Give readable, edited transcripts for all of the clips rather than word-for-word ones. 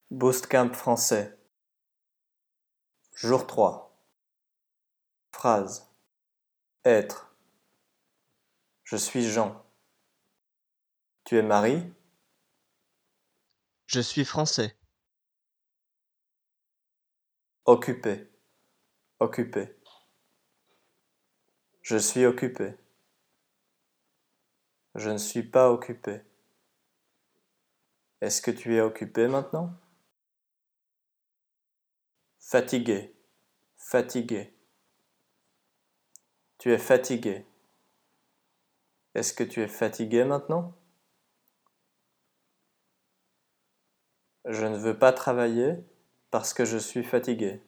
Bootcamp français. Jour 3. Phrase. Être. Je suis Jean. Tu es Marie? Je suis français. Occupé. Occupé. Je suis occupé. Je ne suis pas occupé. Est-ce que tu es occupé maintenant? Fatigué. Fatigué. Tu es fatigué. Est-ce que tu es fatigué maintenant? Je ne veux pas travailler parce que je suis fatigué.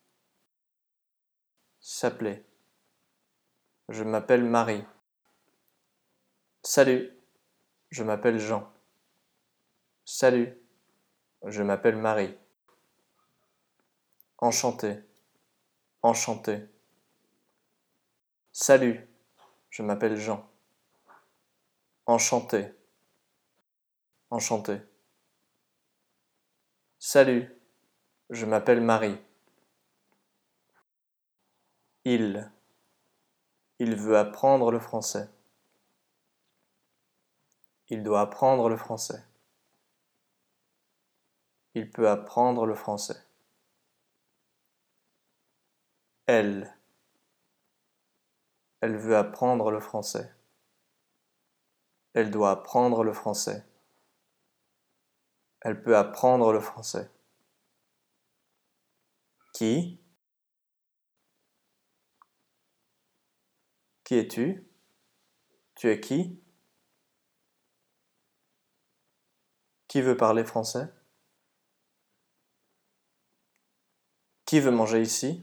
S'appeler. Je m'appelle Marie. Salut, je m'appelle Jean. Salut, je m'appelle Marie. Enchanté. Enchanté. Salut, je m'appelle Jean. Enchanté. Enchanté. Salut, je m'appelle Marie. Il. Il veut apprendre le français. Il doit apprendre le français. Il peut apprendre le français. Elle. Elle veut apprendre le français. Elle doit apprendre le français. Elle peut apprendre le français. Qui? Qui es-tu? Tu es qui? Qui veut parler français? Qui veut manger ici?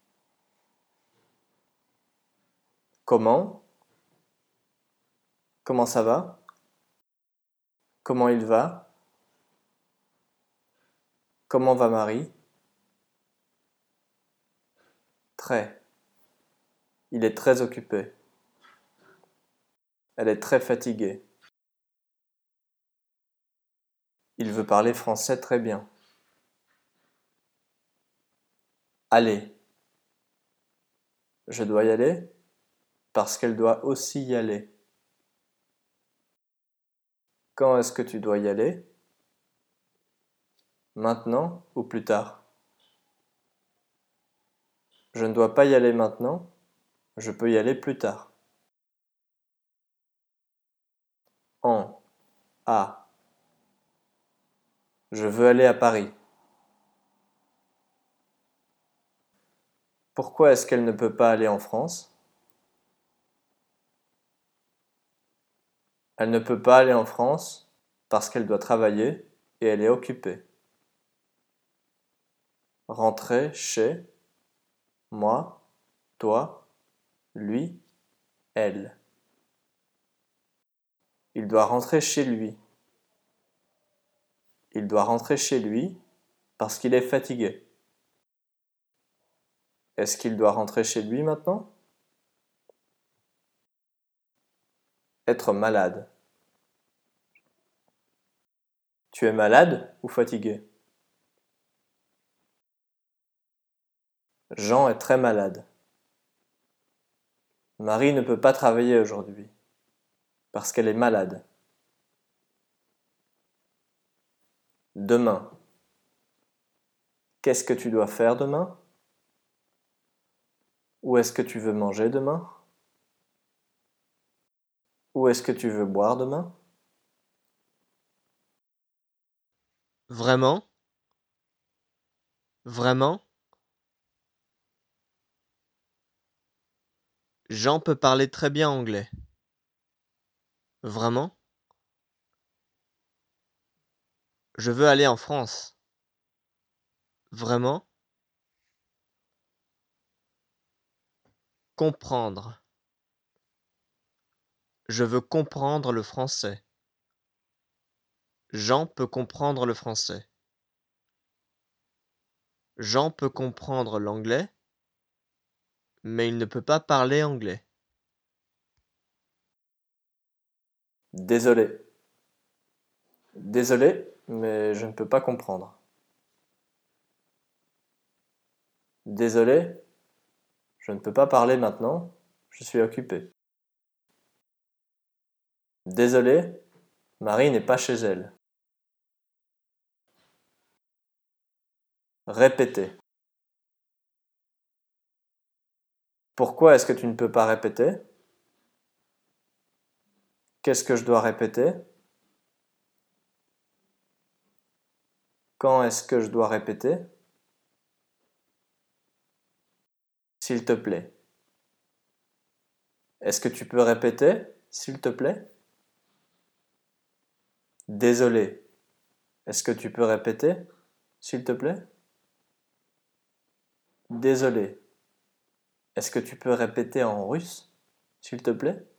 Comment? Comment ça va? Comment il va? Comment va Marie? Très. Il est très occupé. Elle est très fatiguée. Il veut parler français très bien. Aller. Je dois y aller parce qu'elle doit aussi y aller. Quand est-ce que tu dois y aller? Maintenant ou plus tard? Je ne dois pas y aller maintenant. Je peux y aller plus tard. En. À. Je veux aller à Paris. Pourquoi est-ce qu'elle ne peut pas aller en France? Elle ne peut pas aller en France parce qu'elle doit travailler et elle est occupée. Rentrer chez moi, toi, lui, elle. Il doit rentrer chez lui. Il doit rentrer chez lui parce qu'il est fatigué. Est-ce qu'il doit rentrer chez lui maintenant? Être malade. Tu es malade ou fatigué? Jean est très malade. Marie ne peut pas travailler aujourd'hui parce qu'elle est malade. Demain. Qu'est-ce que tu dois faire demain? Où est-ce que tu veux manger demain? Où est-ce que tu veux boire demain? Vraiment? Vraiment? Jean peut parler très bien anglais. Vraiment? Je veux aller en France. Vraiment? Comprendre. Je veux comprendre le français. Jean peut comprendre le français. Jean peut comprendre l'anglais, mais il ne peut pas parler anglais. Désolé. Désolé, mais je ne peux pas comprendre. Désolé, je ne peux pas parler maintenant, je suis occupé. Désolé, Marie n'est pas chez elle. Répéter. Pourquoi est-ce que tu ne peux pas répéter? Qu'est-ce que je dois répéter? Quand est-ce que je dois répéter? S'il te plaît. Est-ce que tu peux répéter, s'il te plaît? Désolé. Est-ce que tu peux répéter, s'il te plaît? Désolé. Est-ce que tu peux répéter en russe, s'il te plaît?